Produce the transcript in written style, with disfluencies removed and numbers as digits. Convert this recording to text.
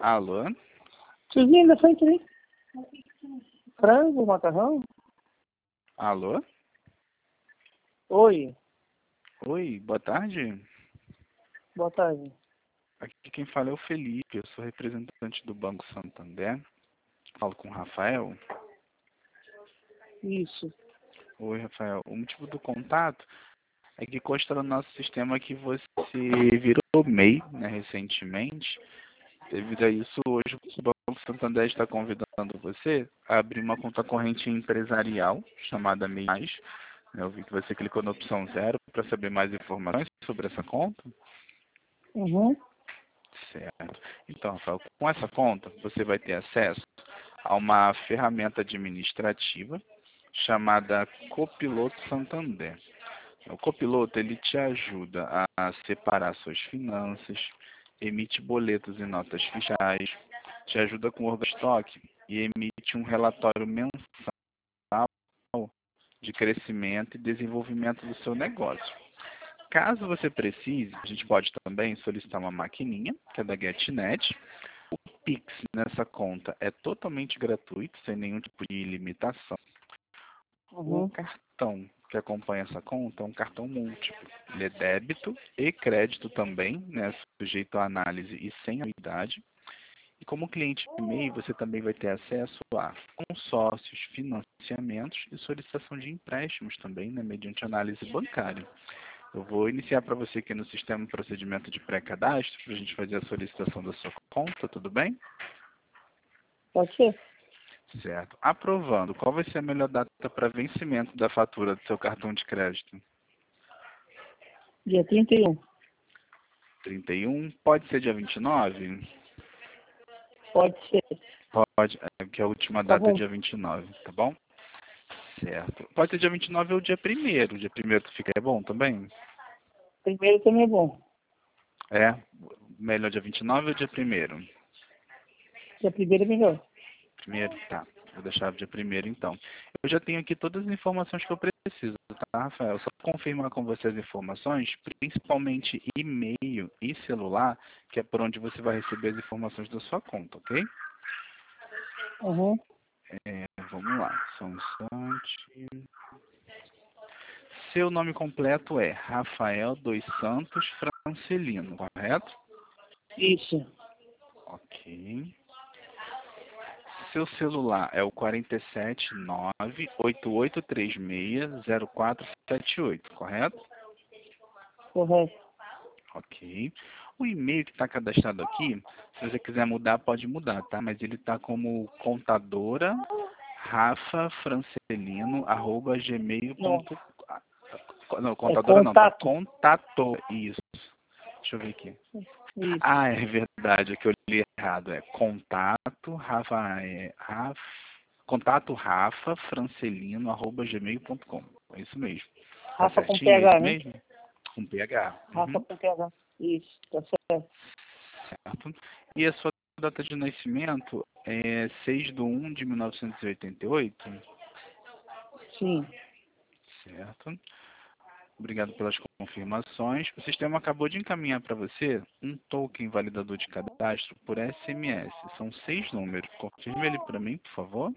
Alô? Tiozinho, da frente aí. Frango, macarrão? Alô? Oi, Oi, boa tarde. boa tarde. Aqui quem fala é o Felipe, eu sou representante do Banco Santander. Falo com o Rafael. Isso. Oi, Rafael. O motivo do contato é que consta no nosso sistema que você virou MEI, né, recentemente. Devido a isso, hoje o Banco Santander está convidando você a abrir uma conta corrente empresarial chamada MEI+. Eu vi que você clicou na opção 0 para saber mais informações sobre essa conta. Uhum. Certo. Então, Rafael, com essa conta, você vai ter acesso a uma ferramenta administrativa chamada Copiloto Santander. O Copiloto, ele te ajuda a separar suas finanças, emite boletos e notas fiscais, te ajuda com o estoque e emite um relatório mensal de crescimento e desenvolvimento do seu negócio. Caso você precise, a gente pode também solicitar uma maquininha, que é da GetNet. O Pix nessa conta é totalmente gratuito, sem nenhum tipo de limitação. O Uhum. cartão que acompanha essa conta é um cartão múltiplo. Ele é débito e crédito também, né, sujeito à análise e sem anuidade. E como cliente MEI, você também vai ter acesso a consórcios, financiamentos e solicitação de empréstimos também, né, mediante análise bancária. Eu vou iniciar para você aqui no sistema um procedimento de pré-cadastro, para a gente fazer a solicitação da sua conta, tudo bem? Pode ser? Certo. Aprovando, qual vai ser a melhor data para vencimento da fatura do seu cartão de crédito? Dia 31. 31? Pode ser dia 29? Pode ser. Pode, que é a última Tá data é bom. dia 29, tá bom? Certo. Pode ser dia 29 ou dia 1º. Dia 1º que fica é bom também? Primeiro também é bom. É? Melhor dia 29 ou dia 1º? Dia primeiro é melhor. Primeiro, tá. Vou deixar dia 1º então. Eu já tenho aqui todas as informações que eu preciso, tá, Rafael? Só confirmar com você as informações, principalmente e-mail e celular, que é por onde você vai receber as informações da sua conta, ok? Uhum. Vamos lá, só um instante. Seu nome completo é Rafael dos Santos Francelino, correto? Isso. Ok. Seu celular é o 479-8836-0478, correto? Correto. Ok. O e-mail que está cadastrado aqui, se você quiser mudar, pode mudar, tá? Mas ele está como contadora Não. rafafrancelino@gmail.com. Não, É contadora não, tá? contato. Contato, isso. Deixa eu ver aqui. Isso. Ah, é verdade, é que eu li errado. É contato, contato rafafrancelino@gmail.com. É isso mesmo. Tá Rafa com certinho? É PH, isso né? mesmo? Com PH. Rafa Uhum. com PH. Isso. Tá certo. Certo. E a sua data de nascimento é 6/1 de 1988? Sim. Certo. Obrigado pelas confirmações. O sistema acabou de encaminhar para você um token validador de cadastro por SMS. São 6 números. Confirme ele para mim, por favor.